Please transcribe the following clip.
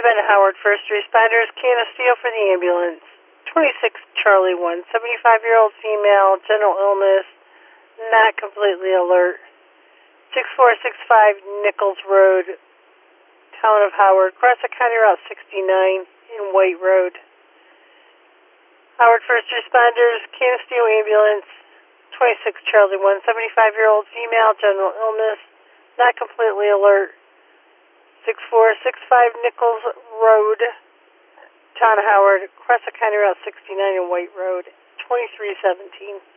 Savannah Howard, first responders, Canisteo for the ambulance. 26 Charlie 1, 75-year-old female, general illness, not completely alert. 6465 Nichols Road, Town of Howard, Crescent County Route 69 in White Road. Howard first responders, Canisteo ambulance, 26 Charlie 1, 75-year-old female, general illness, not completely alert. 6465 Nichols Road, Town of Howard, Crescent County Route 69 in White Road, 2317.